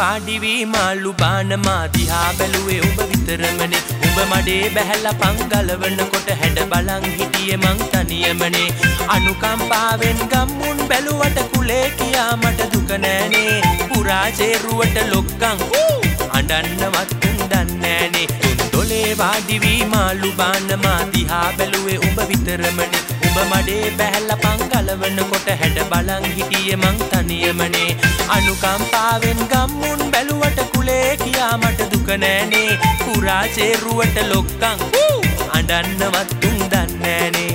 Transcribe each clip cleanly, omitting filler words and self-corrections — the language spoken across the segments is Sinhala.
වාඩි වී මාළු බාන මා දිහා බැලුවේ උඹ විතරමනේ උඹ මඩේ බැහැලා පංගලවනකොට හැඩ බලන් හිටියේ මං තනියමනේ අනුකම්පාවෙන් ගම්මුන් බැලුවට කුලේ කියා මට දුක නෑනේ පුරා චේරුවට ලොක්කන් අඬන්නවත් උන් දන්නෑනේ තුන්දොලේ වාඩි වී මාළු බාන මා දිහා බැලුවේ උඹ විතරමනේ උඹ මඩේ බැහැලා පංගලවනකොට හැඩ බලන් හිටියේ මං තනියමනේ අනුකම්පාවෙන් ගම්මුන් බැලුවට කුලේ කියා මට දුක නෑනේ පුරා චේරුවට ලොක්කන් අඬන්නවත් උන් දන්නෑනේ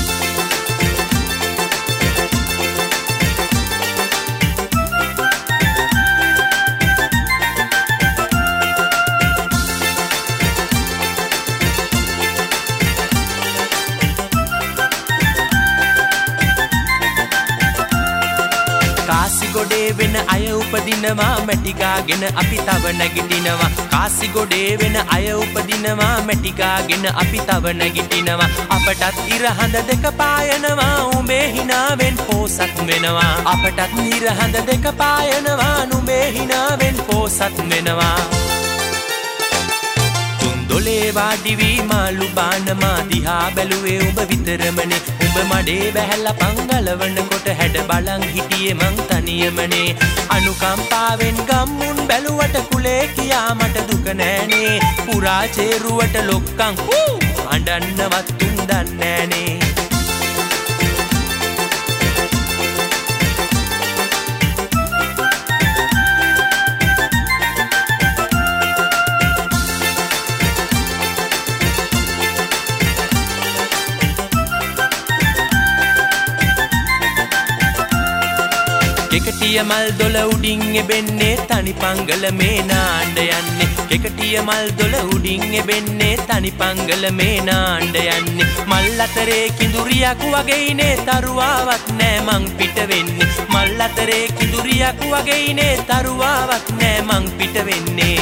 කාසිගොඩේ වෙන අය උපදිනවා මැටිකාගෙන අපි තව නැගිටිනවා කාසිගොඩේ වෙන අය උපදිනවා මැටිකාගෙන අපි තව නැගිටිනවා අපටත් ඉරහඳ දෙක පායනවා උඹේ හිනාවෙන් පෝසත් වෙනවා අපටත් ඉරහඳ දෙක පායනවා නුඹේ හිනාවෙන් පෝසත් වෙනවා තුන්දොලේ වාඩි වී මාළු බාන මා දිහා බැලුවේ උඹ විතරමනේ උඹ මඩේ බැහැලා පංගලවනකොට හැඩ බලන් හිටියේ මං තනියමනේ අනුකම්පාවෙන් ගම්මුන් බැලුවට කුලේ කියා මට දුක නෑනේ පුරා චේරුවට ලොක්කන් අඬන්නවත් උන් දන්නෑනේ කෙකටිය මල් දොල උඩින් එබෙන්නේ තනි පංගල මේ නාණ්ඩ යන්නේ කෙකටිය මල් දොල උඩින් එබෙන්නේ තනි පංගල මේ නාණ්ඩ යන්නේ මල් අතරේ කිඳුරියක් වගේනේ තරුවාවක් නෑ මං පිට වෙන්නේ මල් අතරේ කිඳුරියක් වගේනේ තරුවාවක් නෑ මං පිට වෙන්නේ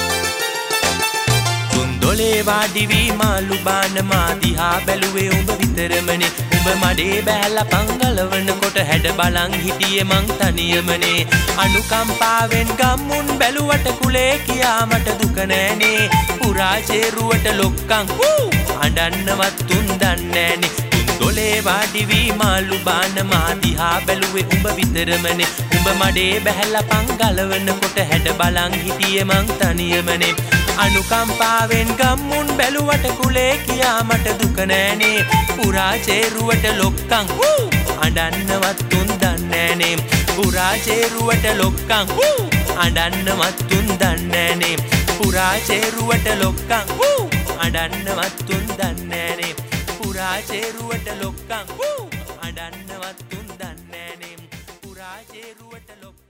තුන්දොලේ වාඩි වී මාළු බාන මා දිහා බැලුවේ උඹ විතරමනේ උඹ මඩේ බැහැලා පංගලවනකොට හැඩ බලන් හිටියේ මං තනියමනේ අනුකම්පාවෙන් ගම්මුන් බැලුවට කුලේ කියා මට දුක නෑනේ පුරා චේරුවට ලොක්කන් අඬන්නවත් උන් දන්නෑනේ තුන්දොලේ වාඩි වී මාළු බාන මා දිහා බැලුවේ උඹ විතරමනේ උඹ මඩේ බැහැලා පංගලවනකොට හැඩ බලන් හිටියේ මං තනියමනේ අනුකම්පාවෙන් ගම්මුන් බැලුවට කුලේ කියා මට දුක නෑනේ පුරා චේරුවට ලොක්කන් අඬන්නවත් උන් දන්නෑනේ පුරා චේරුවට ලොක්කන් අඬන්නවත් උන් දන්නෑනේ පුරා චේරුවට ලොක්කන් අඬන්නවත් උන් දන්නෑනේ පුරා චේරුවට ලොක්කන් අඬන්නවත් උන් දන්නෑනේ පුරා චේරුවට ලොක්කන්